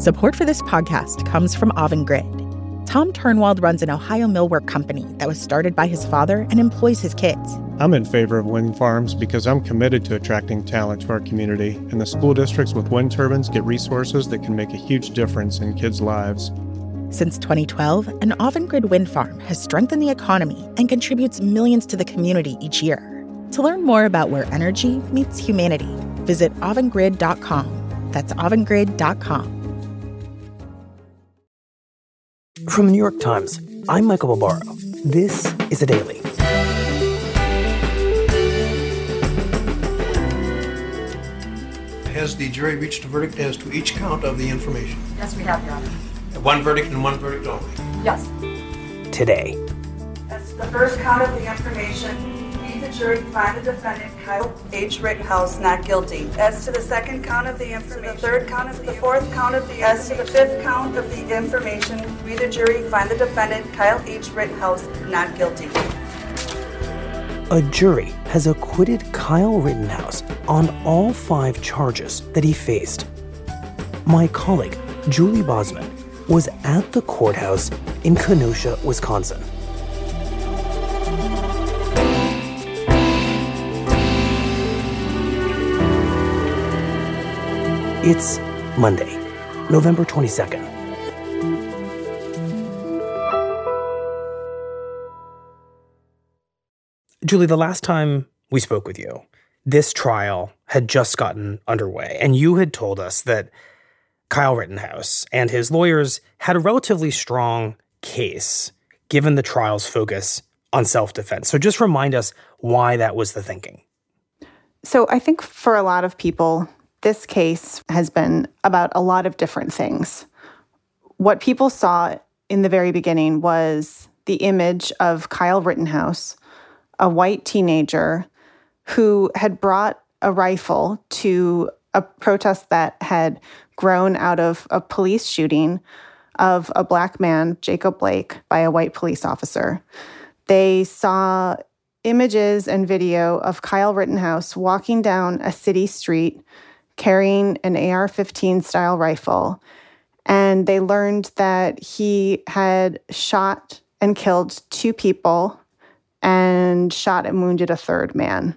Support for this podcast comes from Avangrid. Tom Turnwald runs an Ohio millwork company that was started by his father and employs his kids. I'm in favor of wind farms because I'm committed to attracting talent to our community, and the school districts with wind turbines get resources that can make a huge difference in kids' lives. Since 2012, an Avangrid wind farm has strengthened the economy and contributes millions to the community each year. To learn more about where energy meets humanity, visit avangrid.com. That's avangrid.com. From the New York Times, I'm Michael Barbaro. This is The Daily. Has the jury reached a verdict as to each count of the information? Yes, we have, Your Honor. One verdict and one verdict only? Yes. Today. As to the first count of the information, we, the jury, find the defendant, Kyle H. Rittenhouse, not guilty. As to the second count of the information, the third count of the fourth count of the, as to the fifth count of the information, we, the jury, find the defendant, Kyle H. Rittenhouse, not guilty. A jury has acquitted Kyle Rittenhouse on all 5 charges that he faced. My colleague, Julie Bosman, was at the courthouse in Kenosha, Wisconsin. It's Monday, November 22nd. Julie, the last time we spoke with you, this trial had just gotten underway, and you had told us that Kyle Rittenhouse and his lawyers had a relatively strong case, given the trial's focus on self-defense. So just remind us why that was the thinking. So I think for a lot of people, this case has been about a lot of different things. What people saw in the very beginning was the image of Kyle Rittenhouse, a white teenager who had brought a rifle to a protest that had grown out of a police shooting of a black man, Jacob Blake, by a white police officer. They saw images and video of Kyle Rittenhouse walking down a city street carrying an AR-15 style rifle, and they learned that he had shot and killed 2 people and shot and wounded a 3rd man.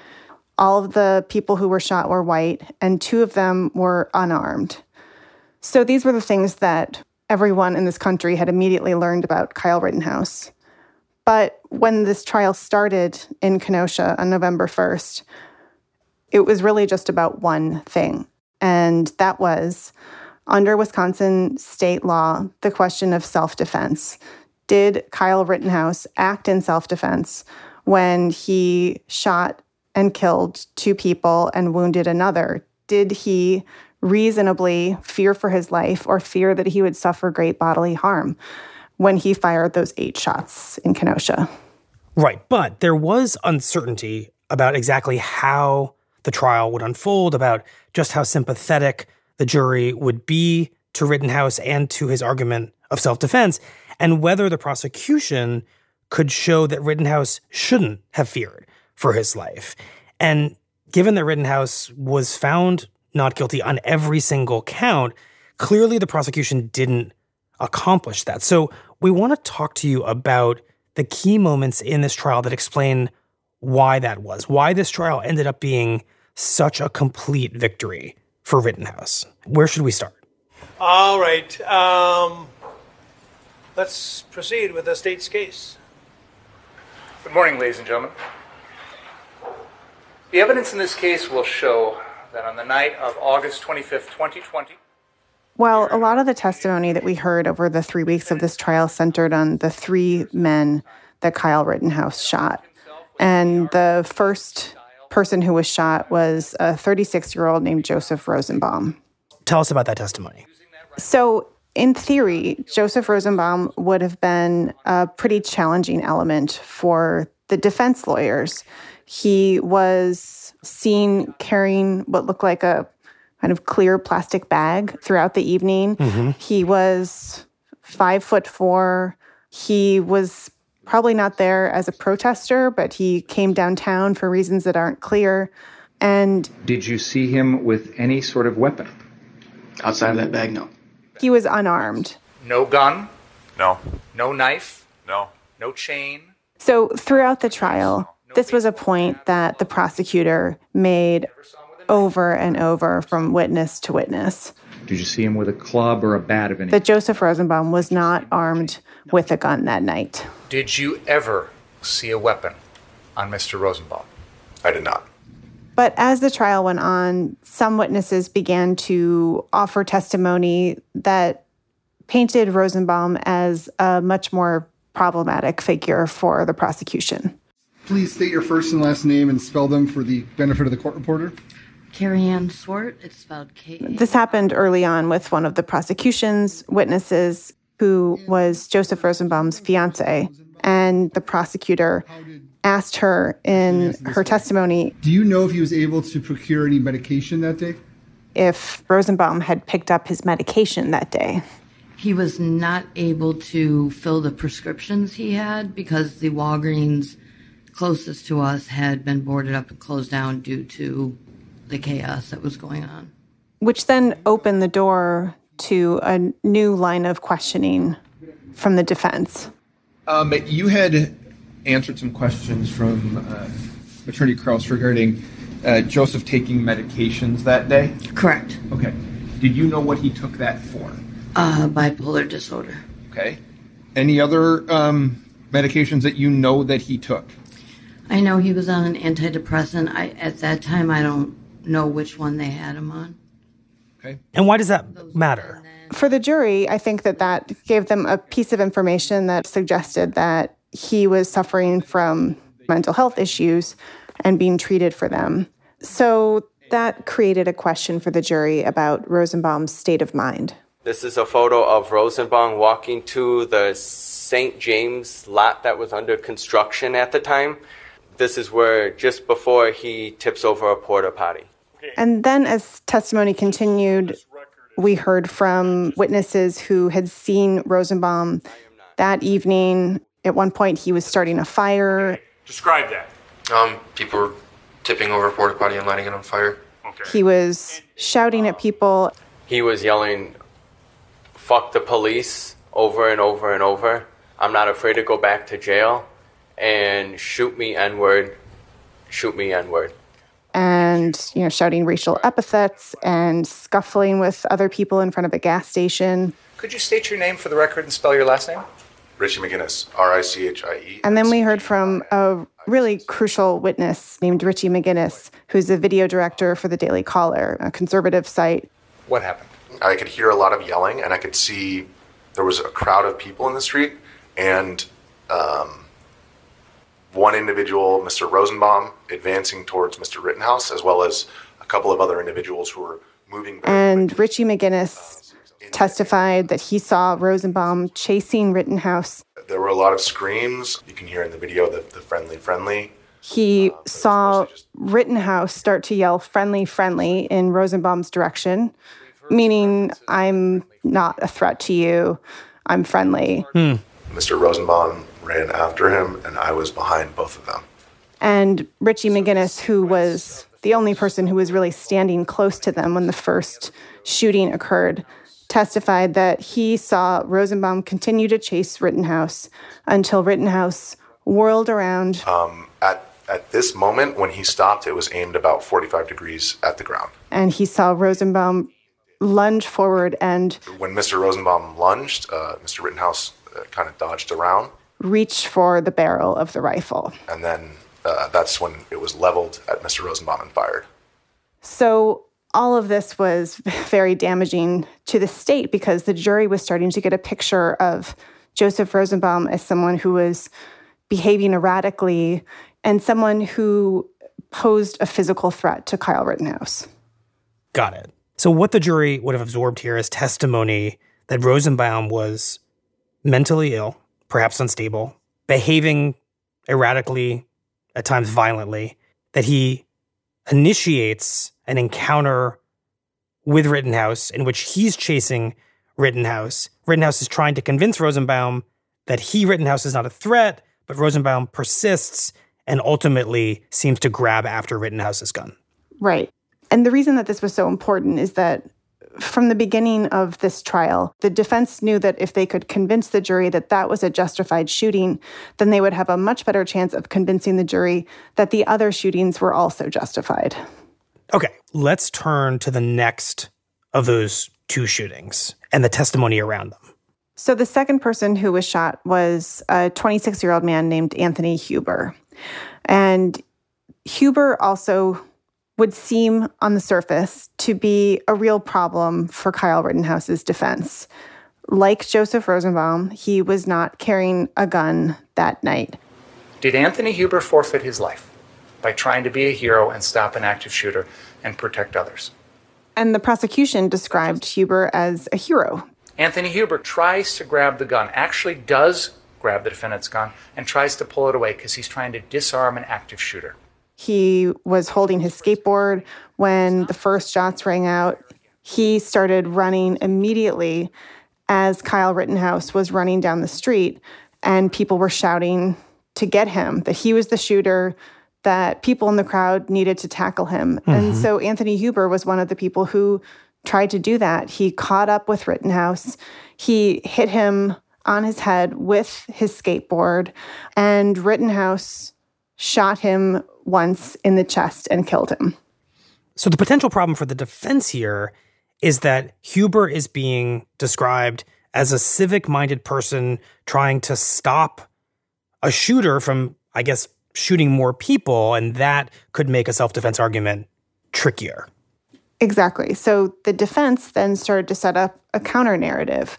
All of the people who were shot were white, and 2 of them were unarmed. So these were the things that everyone in this country had immediately learned about Kyle Rittenhouse. But when this trial started in Kenosha on November 1st, it was really just about one thing, and that was, under Wisconsin state law, the question of self-defense. Did Kyle Rittenhouse act in self-defense when he shot and killed 2 people and wounded another? Did he reasonably fear for his life or fear that he would suffer great bodily harm when he fired those 8 shots in Kenosha? Right, but there was uncertainty about exactly how the trial would unfold, about just how sympathetic the jury would be to Rittenhouse and to his argument of self-defense, and whether the prosecution could show that Rittenhouse shouldn't have feared for his life. And given that Rittenhouse was found not guilty on every single count, clearly the prosecution didn't accomplish that. So we want to talk to you about the key moments in this trial that explain why that was, why this trial ended up being such a complete victory for Rittenhouse. Where should we start? All right. Let's proceed with the state's case. Good morning, ladies and gentlemen. The evidence in this case will show that on the night of August 25th, 2020... Well, a lot of the testimony that we heard over the 3 weeks of this trial centered on the 3 men that Kyle Rittenhouse shot. And the first person who was shot was a 36-year-old named Joseph Rosenbaum. Tell us about that testimony. So, in theory, Joseph Rosenbaum would have been a pretty challenging element for the defense lawyers. He was seen carrying what looked like a kind of clear plastic bag throughout the evening. Mm-hmm. He was 5'4". He was probably not there as a protester, but he came downtown for reasons that aren't clear. And did you see him with any sort of weapon? Outside of that bag, no. He was unarmed. No gun? No. No knife? No. No chain? So throughout the trial, this was a point that the prosecutor made over and over from witness to witness. Did you see him with a club or a bat of any? That Joseph Rosenbaum was not armed with a gun that night. Did you ever see a weapon on Mr. Rosenbaum? I did not. But as the trial went on, some witnesses began to offer testimony that painted Rosenbaum as a much more problematic figure for the prosecution. Please state your first and last name and spell them for the benefit of the court reporter. Carrie Ann Swart, it's spelled K-A. This happened early on with one of the prosecution's witnesses, who was Joseph Rosenbaum's fiance, and the prosecutor asked her in her testimony, do you know if he was able to procure any medication that day? If Rosenbaum had picked up his medication that day. He was not able to fill the prescriptions he had because the Walgreens closest to us had been boarded up and closed down due to the chaos that was going on. Which then opened the door to a new line of questioning from the defense. You had answered some questions from Attorney Krause regarding Joseph taking medications that day? Correct. Okay. Did you know what he took that for? Bipolar disorder. Okay. Any other medications that you know that he took? I know he was on an antidepressant. At that time, I don't know which one they had him on. Okay. And why does that matter? For the jury, I think that gave them a piece of information that suggested that he was suffering from mental health issues and being treated for them. So that created a question for the jury about Rosenbaum's state of mind. This is a photo of Rosenbaum walking to the St. James lot that was under construction at the time. This is where, just before he tips over a porta potty. And then as testimony continued, we heard from witnesses who had seen Rosenbaum that evening. At one point, he was starting a fire. Describe that. People were tipping over a porta potty and lighting it on fire. Okay. He was shouting at people. He was yelling, "Fuck the police," over and over and over. "I'm not afraid to go back to jail," and "Shoot me, N-word, shoot me, N-word." And, shouting racial epithets and scuffling with other people in front of a gas station. Could you state your name for the record and spell your last name? Richie McGinnis, R-I-C-H-I-E. And then we heard from a really crucial witness named Richie McGinnis, who's a video director for the Daily Caller, a conservative site. What happened? I could hear a lot of yelling, and I could see there was a crowd of people in the street, and one individual, Mr. Rosenbaum, advancing towards Mr. Rittenhouse, as well as a couple of other individuals who were moving. And Richie McGinnis testified that he saw Rosenbaum chasing Rittenhouse. There were a lot of screams. You can hear in the video the friendly. He saw Rittenhouse start to yell friendly in Rosenbaum's direction, meaning, I'm not a threat to you, I'm friendly. Mr. Rosenbaum ran after him, and I was behind both of them. And Richie McGinnis, who was the only person who was really standing close to them when the first shooting occurred, testified that he saw Rosenbaum continue to chase Rittenhouse until Rittenhouse whirled around. At this moment, when he stopped, it was aimed about 45 degrees at the ground. And he saw Rosenbaum lunge forward and... When Mr. Rosenbaum lunged, Mr. Rittenhouse kind of dodged around. Reached for the barrel of the rifle. And then that's when it was leveled at Mr. Rosenbaum and fired. So all of this was very damaging to the state because the jury was starting to get a picture of Joseph Rosenbaum as someone who was behaving erratically and someone who posed a physical threat to Kyle Rittenhouse. Got it. So what the jury would have absorbed here is testimony that Rosenbaum was mentally ill, perhaps unstable, behaving erratically, at times violently, that he initiates an encounter with Rittenhouse in which he's chasing Rittenhouse. Rittenhouse is trying to convince Rosenbaum that Rittenhouse is not a threat, but Rosenbaum persists and ultimately seems to grab after Rittenhouse's gun. Right. And the reason that this was so important is that from the beginning of this trial, the defense knew that if they could convince the jury that that was a justified shooting, then they would have a much better chance of convincing the jury that the other shootings were also justified. Okay, let's turn to the next of those two shootings and the testimony around them. So the second person who was shot was a 26-year-old man named Anthony Huber. And Huber also would seem on the surface to be a real problem for Kyle Rittenhouse's defense. Like Joseph Rosenbaum, he was not carrying a gun that night. Did Anthony Huber forfeit his life by trying to be a hero and stop an active shooter and protect others? And the prosecution described Huber as a hero. Anthony Huber tries to grab the gun, actually does grab the defendant's gun, and tries to pull it away because he's trying to disarm an active shooter. He was holding his skateboard when the first shots rang out. He started running immediately as Kyle Rittenhouse was running down the street, and people were shouting to get him, that he was the shooter, that people in the crowd needed to tackle him. Mm-hmm. And so Anthony Huber was one of the people who tried to do that. He caught up with Rittenhouse. He hit him on his head with his skateboard, and Rittenhouse shot him once in the chest and killed him. So the potential problem for the defense here is that Huber is being described as a civic-minded person trying to stop a shooter from, I guess, shooting more people, and that could make a self-defense argument trickier. Exactly. So the defense then started to set up a counter-narrative.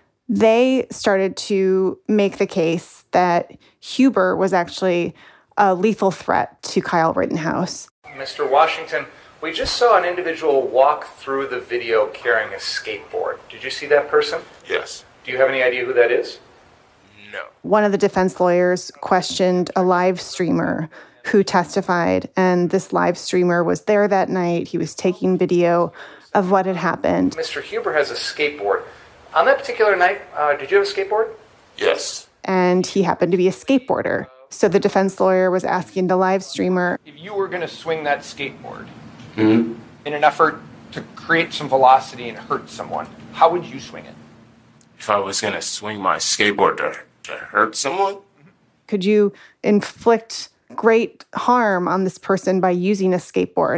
They started to make the case that Huber was actually a lethal threat to Kyle Rittenhouse. Mr. Washington, we just saw an individual walk through the video carrying a skateboard. Did you see that person? Yes. Do you have any idea who that is? No. One of the defense lawyers questioned a live streamer who testified, and this live streamer was there that night. He was taking video of what had happened. Mr. Huber has a skateboard. On that particular night, did you have a skateboard? Yes. And he happened to be a skateboarder. So the defense lawyer was asking the live streamer, if you were going to swing that skateboard in an effort to create some velocity and hurt someone, how would you swing it? If I was going to swing my skateboard to hurt someone? Could you inflict great harm on this person by using a skateboard?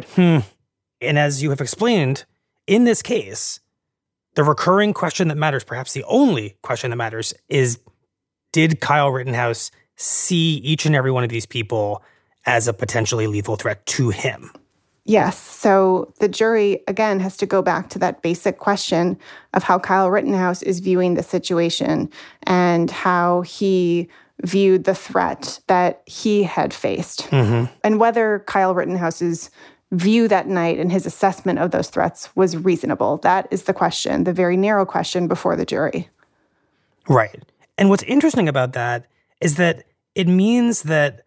And as you have explained, in this case, the recurring question that matters, perhaps the only question that matters, is did Kyle Rittenhouse see each and every one of these people as a potentially lethal threat to him? Yes. So the jury, again, has to go back to that basic question of how Kyle Rittenhouse is viewing the situation and how he viewed the threat that he had faced. Mm-hmm. And whether Kyle Rittenhouse's view that night and his assessment of those threats was reasonable. That is the question, the very narrow question before the jury. Right. And what's interesting about that is that it means that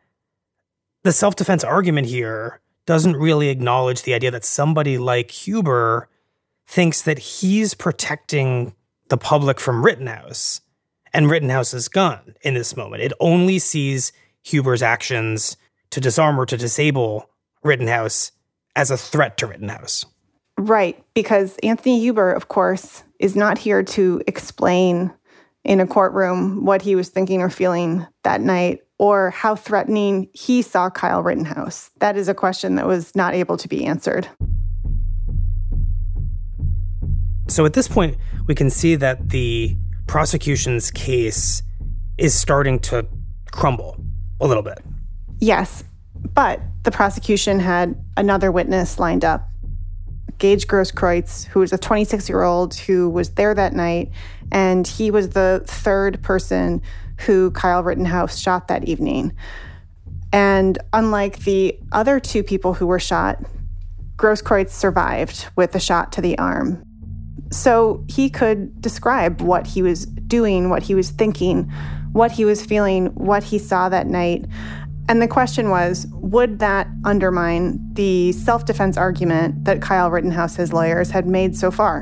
the self-defense argument here doesn't really acknowledge the idea that somebody like Huber thinks that he's protecting the public from Rittenhouse and Rittenhouse's gun in this moment. It only sees Huber's actions to disarm or to disable Rittenhouse as a threat to Rittenhouse. Right, because Anthony Huber, of course, is not here to explain in a courtroom what he was thinking or feeling that night or how threatening he saw Kyle Rittenhouse. That is a question that was not able to be answered. So at this point, we can see that the prosecution's case is starting to crumble a little bit. Yes, but the prosecution had another witness lined up. Gage Grosskreutz, who was a 26-year-old who was there that night, and he was the third person who Kyle Rittenhouse shot that evening. And unlike the other two people who were shot, Grosskreutz survived with a shot to the arm. So he could describe what he was doing, what he was thinking, what he was feeling, what he saw that night. And the question was, would that undermine the self-defense argument that Kyle Rittenhouse's lawyers had made so far?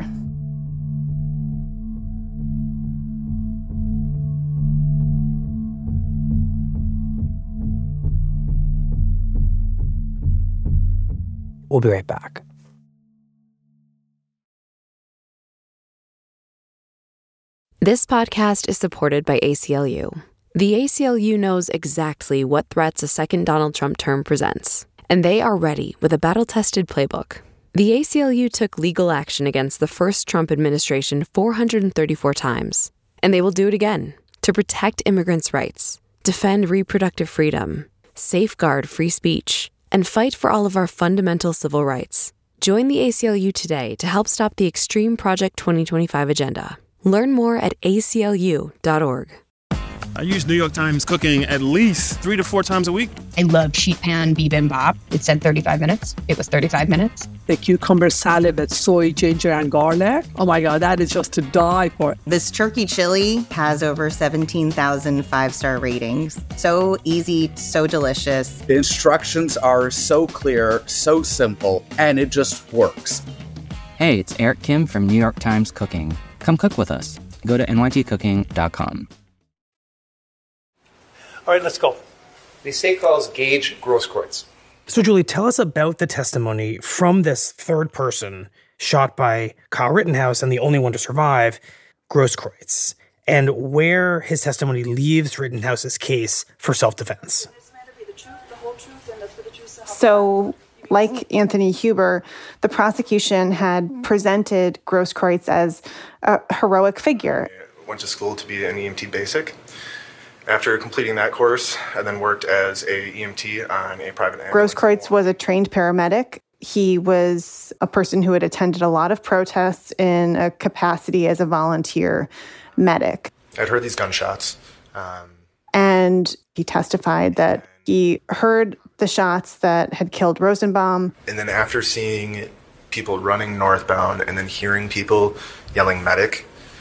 We'll be right back. This podcast is supported by ACLU. The ACLU knows exactly what threats a second Donald Trump term presents, and they are ready with a battle-tested playbook. The ACLU took legal action against the first Trump administration 434 times, and they will do it again to protect immigrants' rights, defend reproductive freedom, safeguard free speech, and fight for all of our fundamental civil rights. Join the ACLU today to help stop the Extreme Project 2025 agenda. Learn more at aclu.org. I use New York Times Cooking at least 3 to 4 times a week. I love sheet pan bibimbap. It said 35 minutes. It was 35 minutes. The cucumber salad with soy, ginger, and garlic. Oh my God, that is just to die for. This turkey chili has over 17,000 5-star ratings. So easy, so delicious. The instructions are so clear, so simple, and it just works. Hey, it's Eric Kim from New York Times Cooking. Come cook with us. Go to nytcooking.com. All right, let's go. The state calls Gage Grosskreutz. So, Julie, tell us about the testimony from this third person shot by Kyle Rittenhouse and the only one to survive, Grosskreutz, and where his testimony leaves Rittenhouse's case for self-defense. So, like Anthony Huber, the prosecution had presented Grosskreutz as a heroic figure. I went to school to be an EMT basic. After completing that course, I then worked as a EMT on a private ambulance. Grosskreutz was a trained paramedic. He was a person who had attended a lot of protests in a capacity as a volunteer medic. I'd heard these gunshots. And he testified that he heard the shots that had killed Rosenbaum. And then after seeing people running northbound and then hearing people yelling medic,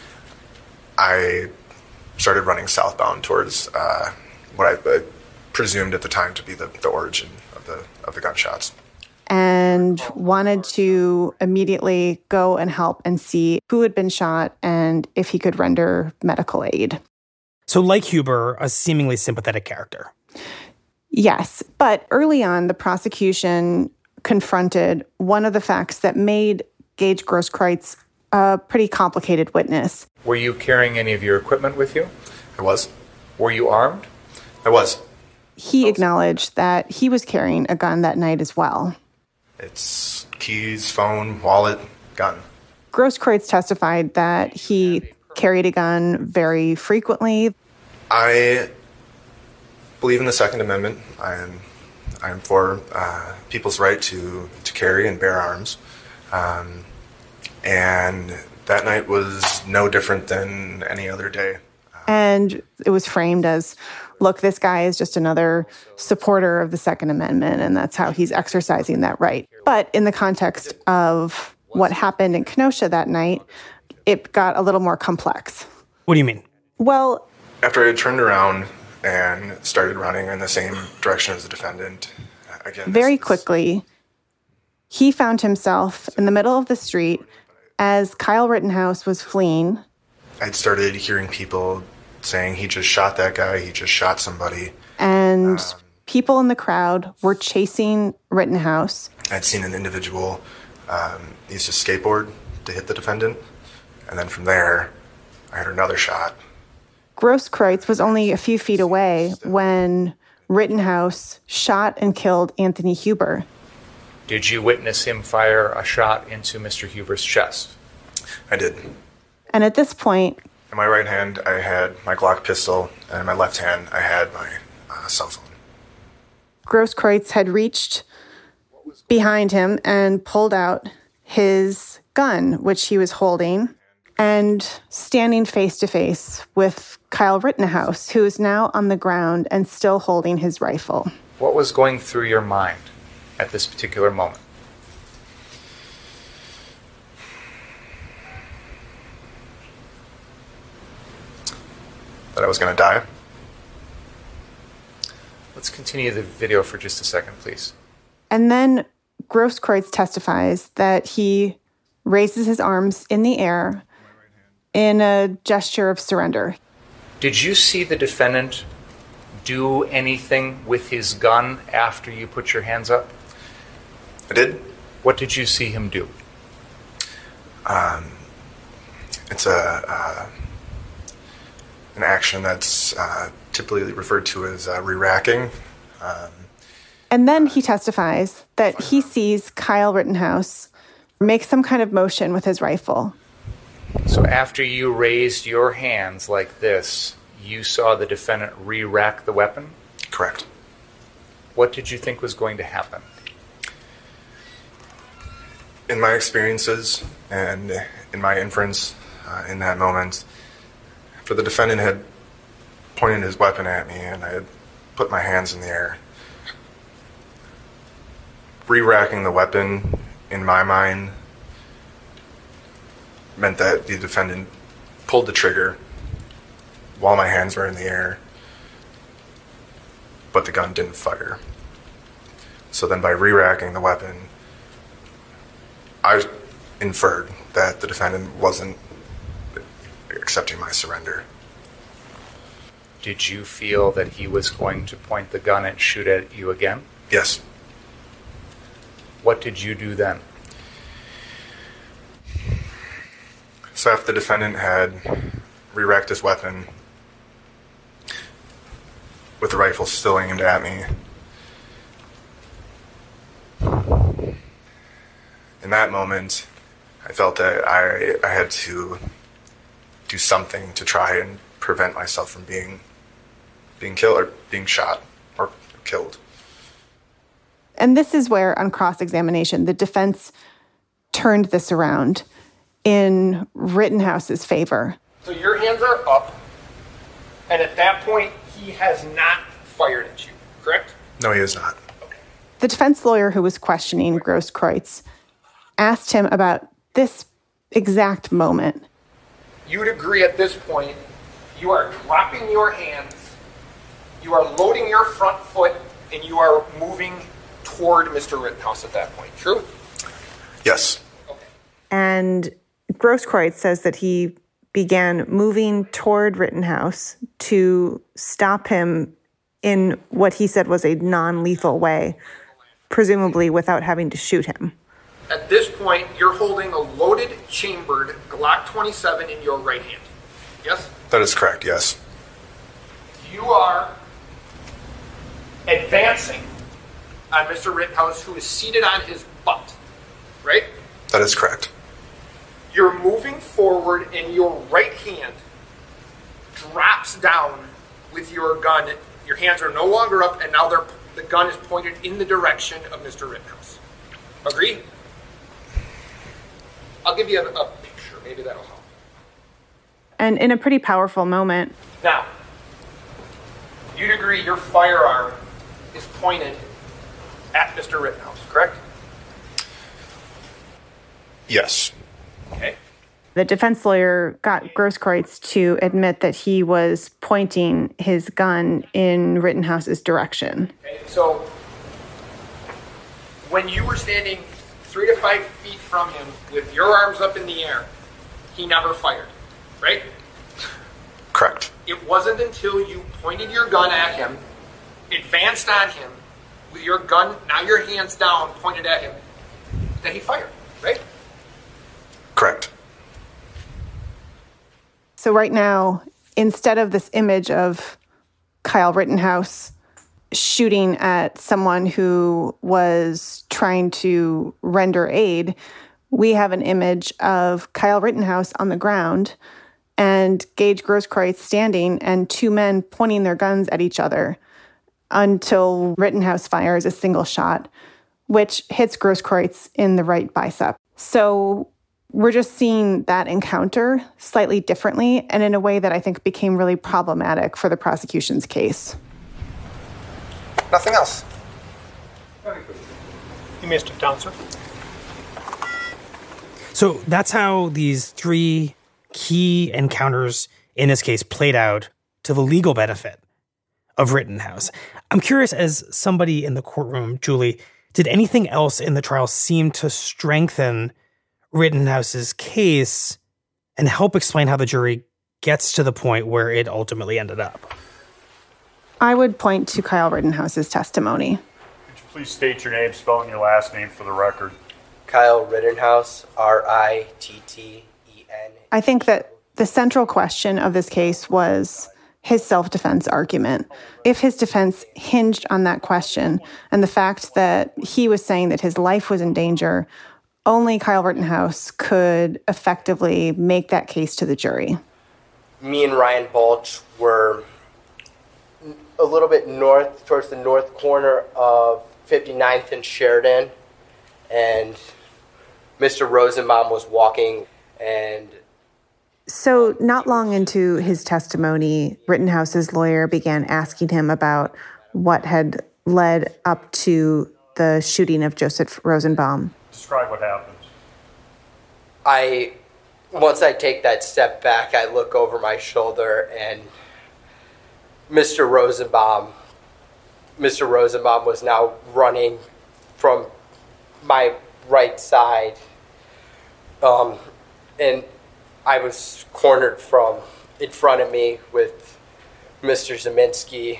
I started running southbound towards what I presumed at the time to be the origin of the gunshots. And wanted to immediately go and help and see who had been shot and if he could render medical aid. So like Huber, a seemingly sympathetic character. Yes, but early on, the prosecution confronted one of the facts that made Gage Grosskreutz a pretty complicated witness. Were you carrying any of your equipment with you? I was. Were you armed? I was. He acknowledged that he was carrying a gun that night as well. It's keys, phone, wallet, gun. Grosskreutz testified that he carried a gun very frequently. I believe in the Second Amendment. I am for people's right to carry and bear arms. And that night was no different than any other day. And it was framed as, look, this guy is just another supporter of the Second Amendment, and that's how he's exercising that right. But in the context of what happened in Kenosha that night, it got a little more complex. What do you mean? Well, after I had turned around and started running in the same direction as the defendant, again, very quickly, he found himself in the middle of the street as Kyle Rittenhouse was fleeing. I'd started hearing people saying, he just shot that guy, he just shot somebody. And people in the crowd were chasing Rittenhouse. I'd seen an individual use his skateboard to hit the defendant. And then from there, I heard another shot. Grosskreutz was only a few feet away when Rittenhouse shot and killed Anthony Huber. Did you witness him fire a shot into Mr. Huber's chest? I did. And at this point, in my right hand, I had my Glock pistol, and in my left hand, I had my cell phone. Grosskreutz had reached behind him and pulled out his gun, which he was holding, and standing face to face with Kyle Rittenhouse, who is now on the ground and still holding his rifle. What was going through your mind at this particular moment? That I was going to die. Let's continue the video for just a second, please. And then Grosskreutz testifies that he raises his arms in the air in a gesture of surrender. Did you see the defendant do anything with his gun after you put your hands up? I did. What did you see him do? It's a an action that's typically referred to as re-racking. And then he testifies that he sees Kyle Rittenhouse make some kind of motion with his rifle. So after you raised your hands like this, you saw the defendant re-rack the weapon? Correct. What did you think was going to happen? In my experiences and in my inference in that moment, after the defendant had pointed his weapon at me and I had put my hands in the air, re-racking the weapon, in my mind, meant that the defendant pulled the trigger while my hands were in the air, but the gun didn't fire. So then by re-racking the weapon, I inferred that the defendant wasn't accepting my surrender. Did you feel that he was going to point the gun and shoot at you again? Yes. What did you do then? So after the defendant had re-racked his weapon with the rifle still aimed at me, in that moment, I felt that I had to do something to try and prevent myself from being killed or being shot or killed. And this is where, on cross-examination, the defense turned this around in Rittenhouse's favor. So your hands are up, and at that point, he has not fired at you, correct? No, he has not. The defense lawyer who was questioning Grosskreutz asked him about this exact moment. You would agree at this point, you are dropping your hands, you are loading your front foot, and you are moving toward Mr. Rittenhouse at that point, true? Yes. And Grosskreutz says that he began moving toward Rittenhouse to stop him in what he said was a non-lethal way, presumably without having to shoot him. At this point, you're holding a loaded, chambered Glock 27 in your right hand. Yes? That is correct, yes. You are advancing on Mr. Rittenhouse, who is seated on his butt, right? That is correct. You're moving forward, and your right hand drops down with your gun. Your hands are no longer up, and now the gun is pointed in the direction of Mr. Rittenhouse. Agree? I'll give you a picture. Maybe that'll help. And in a pretty powerful moment. Now, you'd agree your firearm is pointed at Mr. Rittenhouse, correct? Yes. Okay. The defense lawyer got Grosskreutz to admit that he was pointing his gun in Rittenhouse's direction. Okay, so when you were standing 3 to 5 feet from him with your arms up in the air, he never fired, right? Correct. It wasn't until you pointed your gun at him, advanced on him, with your gun, now your hands down, pointed at him, that he fired, right? Correct. So right now, instead of this image of Kyle Rittenhouse shooting at someone who was trying to render aid, we have an image of Kyle Rittenhouse on the ground and Gage Grosskreutz standing and two men pointing their guns at each other until Rittenhouse fires a single shot, which hits Grosskreutz in the right bicep. So we're just seeing that encounter slightly differently and in a way that I think became really problematic for the prosecution's case. Nothing else. You may step down, sir. So that's how these three key encounters in this case played out to the legal benefit of Rittenhouse. I'm curious, as somebody in the courtroom, Julie, did anything else in the trial seem to strengthen Rittenhouse's case and help explain how the jury gets to the point where it ultimately ended up? I would point to Kyle Rittenhouse's testimony. Could you please state your name, spelling your last name for the record? Kyle Rittenhouse, Ritten. I think that The central question of this case was his self-defense argument. If his defense hinged on that question and the fact that he was saying that his life was in danger, only Kyle Rittenhouse could effectively make that case to the jury. Me and Ryan Balch were a little bit north, towards the north corner of 59th and Sheridan, and Mr. Rosenbaum was walking, and so not long into his testimony, Rittenhouse's lawyer began asking him about what had led up to the shooting of Joseph Rosenbaum. Describe what happened. Once I take that step back, I look over my shoulder, and Mr. Rosenbaum was now running from my right side, and I was cornered from in front of me with Mr. Zeminski,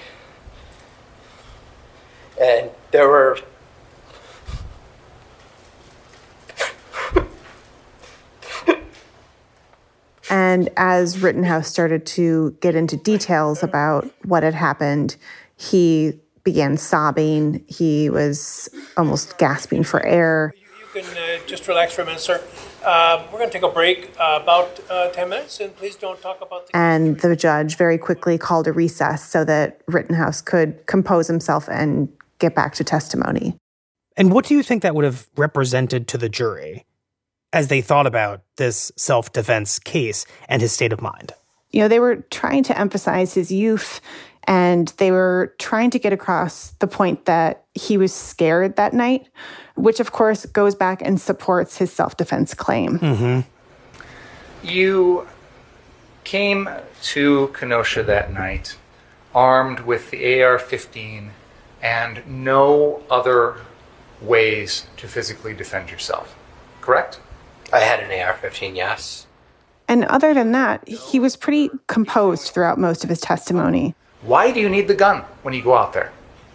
and there were and as Rittenhouse started to get into details about what had happened, he began sobbing. He was almost gasping for air. You can just relax for a minute, sir. We're going to take a break about 10 minutes, and please don't talk about the... And the judge very quickly called a recess so that Rittenhouse could compose himself and get back to testimony. And what do you think that would have represented to the jury as they thought about this self-defense case and his state of mind? You know, they were trying to emphasize his youth, and they were trying to get across the point that he was scared that night, which, of course, goes back and supports his self-defense claim. Mm-hmm. You came to Kenosha that night armed with the AR-15 and no other ways to physically defend yourself, correct? I had an AR-15, yes. And other than that, he was pretty composed throughout most of his testimony. Why do you need the gun when you go out there?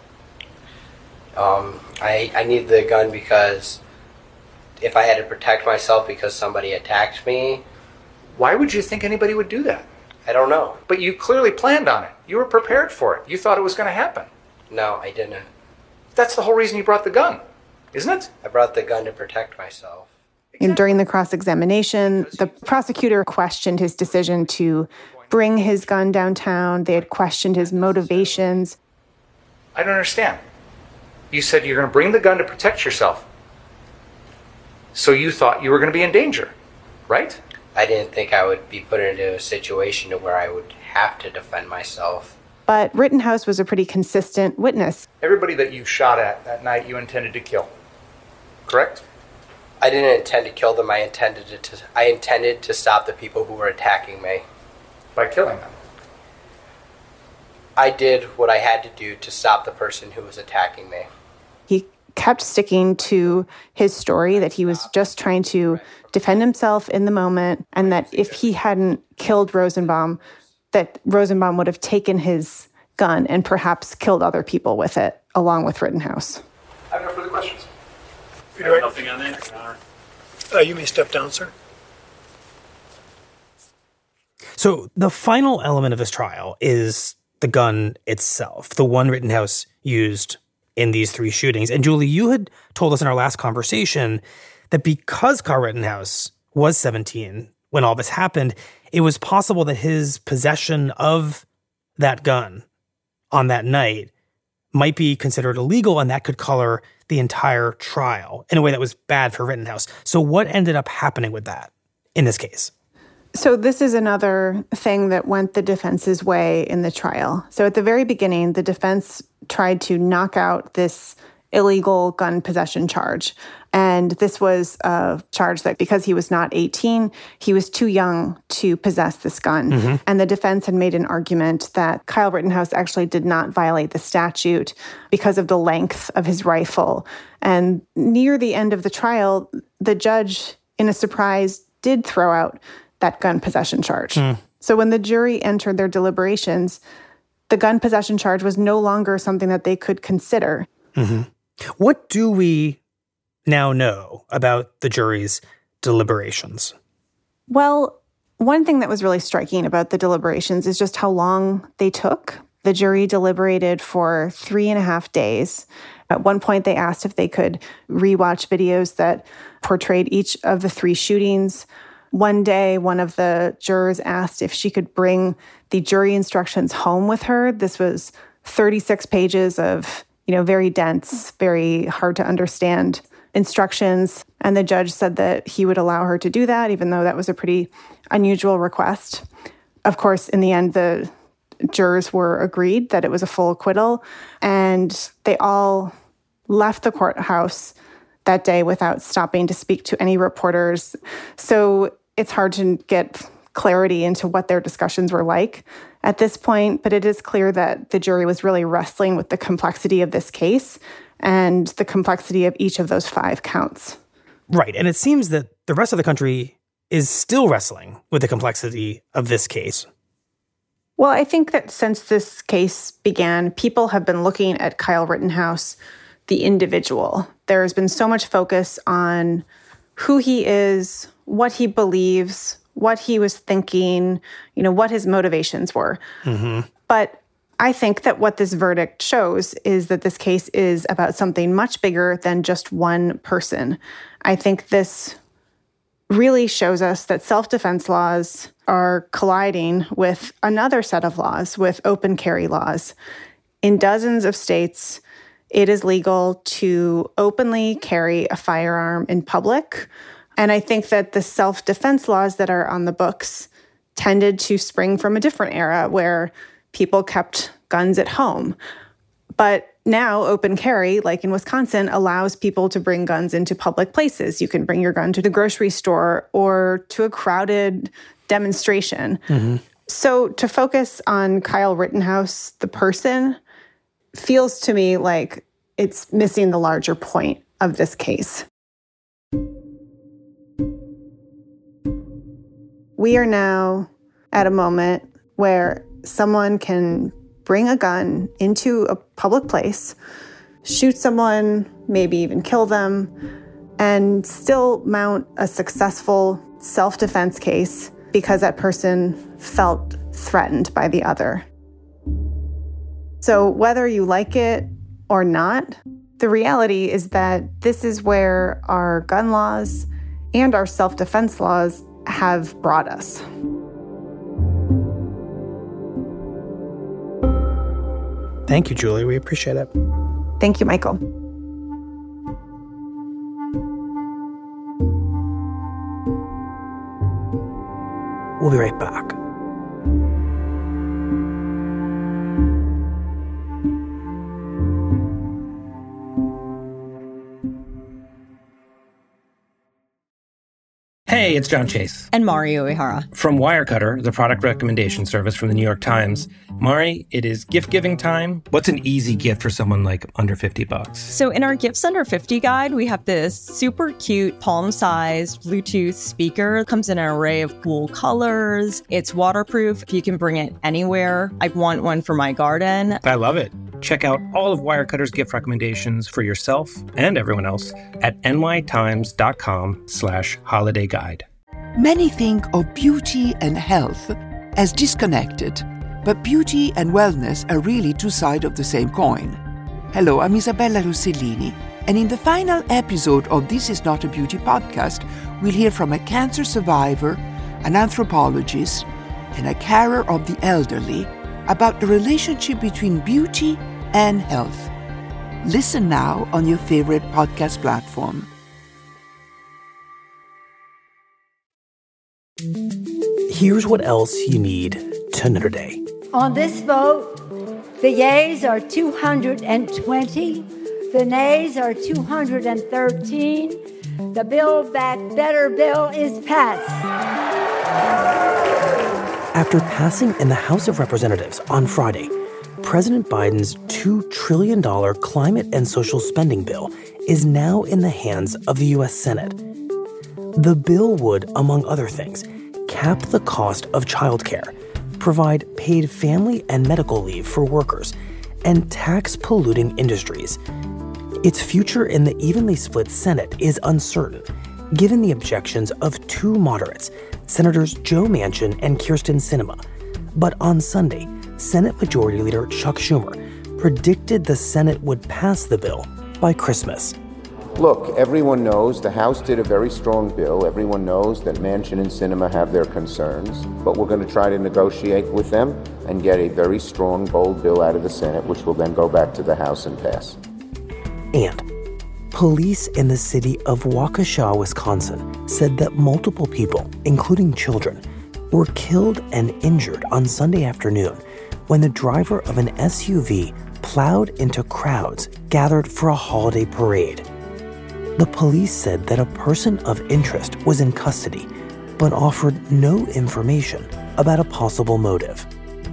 I need the gun because if I had to protect myself because somebody attacked me... Why would you think anybody would do that? I don't know. But you clearly planned on it. You were prepared for it. You thought it was going to happen. No, I didn't. That's the whole reason you brought the gun, isn't it? I brought the gun to protect myself. And during the cross-examination, the prosecutor questioned his decision to bring his gun downtown. They had questioned his motivations. I don't understand. You said you're going to bring the gun to protect yourself. So you thought you were going to be in danger, right? I didn't think I would be put into a situation where I would have to defend myself. But Rittenhouse was a pretty consistent witness. Everybody that you shot at that night, you intended to kill, correct? I didn't intend to kill them. I intended to stop the people who were attacking me. By killing them? I did what I had to do to stop the person who was attacking me. He kept sticking to his story that he was just trying to defend himself in the moment, and that if he hadn't killed Rosenbaum, that Rosenbaum would have taken his gun and perhaps killed other people with it, along with Rittenhouse. I have no further questions. Nothing on that, Your Honor. You may step down, sir. So the final element of this trial is the gun itself, the one Rittenhouse used in these three shootings. And Julie, you had told us in our last conversation that because Kyle Rittenhouse was 17 when all this happened, it was possible that his possession of that gun on that night might be considered illegal, and that could color the entire trial in a way that was bad for Rittenhouse. So what ended up happening with that in this case? So this is another thing that went the defense's way in the trial. So at the very beginning, the defense tried to knock out this illegal gun possession charge. And this was a charge that because he was not 18, he was too young to possess this gun. Mm-hmm. And the defense had made an argument that Kyle Rittenhouse actually did not violate the statute because of the length of his rifle. And near the end of the trial, the judge, in a surprise, did throw out that gun possession charge. So when the jury entered their deliberations, the gun possession charge was no longer something that they could consider. Mm-hmm. What do we now know about the jury's deliberations? Well, One thing that was really striking about the deliberations is just how long they took. The jury deliberated for 3.5 days. At one point, they asked if they could rewatch videos that portrayed each of the 3 shootings. One day, one of the jurors asked if she could bring the jury instructions home with her. This was 36 pages of, very dense, very hard to understand instructions. And the judge said that he would allow her to do that, even though that was a pretty unusual request. Of course, in the end, the jurors were agreed that it was a full acquittal, and they all left the courthouse that day without stopping to speak to any reporters. So it's hard to get clarity into what their discussions were like at this point, but it is clear that the jury was really wrestling with the complexity of this case and the complexity of each of those 5 counts. Right, and it seems that the rest of the country is still wrestling with the complexity of this case. Well, I think that since this case began, people have been looking at Kyle Rittenhouse, the individual. There has been so much focus on who he is, what he believes, what he was thinking, what his motivations were. Mm-hmm. But I think that what this verdict shows is that this case is about something much bigger than just one person. I think this really shows us that self-defense laws are colliding with another set of laws, with open carry laws. In dozens of states, it is legal to openly carry a firearm in public. And I think that the self-defense laws that are on the books tended to spring from a different era where people kept guns at home. But now open carry, like in Wisconsin, allows people to bring guns into public places. You can bring your gun to the grocery store or to a crowded demonstration. Mm-hmm. So to focus on Kyle Rittenhouse, the person, feels to me like it's missing the larger point of this case. We are now at a moment where someone can bring a gun into a public place, shoot someone, maybe even kill them, and still mount a successful self-defense case because that person felt threatened by the other. So whether you like it or not, the reality is that this is where our gun laws and our self-defense laws have brought us. Thank you, Julie. We appreciate it. Thank you, Michael. We'll be right back. Hey, it's John Chase. And Mari Uehara. From Wirecutter, the product recommendation service from the New York Times. Mari, it is gift-giving time. What's an easy gift for someone like under $50? So in our Gifts Under 50 guide, we have this super cute palm-sized Bluetooth speaker. It comes in an array of cool colors. It's waterproof. You can bring it anywhere. I want one for my garden. I love it. Check out all of Wirecutter's gift recommendations for yourself and everyone else at nytimes.com/holiday guide. Many think of beauty and health as disconnected, but beauty and wellness are really two sides of the same coin. Hello, I'm Isabella Rossellini, and in the final episode of This Is Not a Beauty podcast, we'll hear from a cancer survivor, an anthropologist, and a carer of the elderly about the relationship between beauty and health. Listen now on your favorite podcast platform. Here's what else you need to know today. On this vote, the yeas are 220, the nays are 213. The Build Back Better bill is passed. After passing in the House of Representatives on Friday, President Biden's $2 trillion climate and social spending bill is now in the hands of the U.S. Senate. The bill would, among other things, cap the cost of childcare, provide paid family and medical leave for workers, and tax polluting industries. Its future in the evenly split Senate is uncertain, given the objections of two moderates Senators Joe Manchin and Kyrsten Sinema. But on Sunday, Senate Majority Leader Chuck Schumer predicted the Senate would pass the bill by Christmas. Look, everyone knows the House did a very strong bill. Everyone knows that Manchin and Sinema have their concerns, but we're going to try to negotiate with them and get a very strong, bold bill out of the Senate, which will then go back to the House and pass. And police in the city of Waukesha, Wisconsin, said that multiple people, including children, were killed and injured on Sunday afternoon when the driver of an SUV plowed into crowds gathered for a holiday parade. The police said that a person of interest was in custody, but offered no information about a possible motive.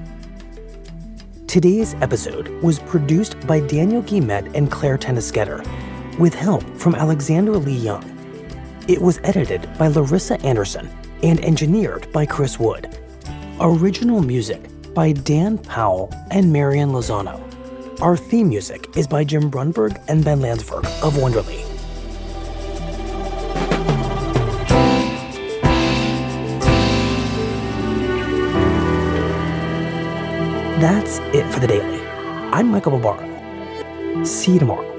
Today's episode was produced by Daniel Guillemette and Claire Tennisgetter, with help from Alexandra Lee Young. It was edited by Larissa Anderson and engineered by Chris Wood. Original music by Dan Powell and Marian Lozano. Our theme music is by Jim Brunberg and Ben Landsberg of Wonderly. That's it for the Daily. I'm Michael Barbaro. See you tomorrow.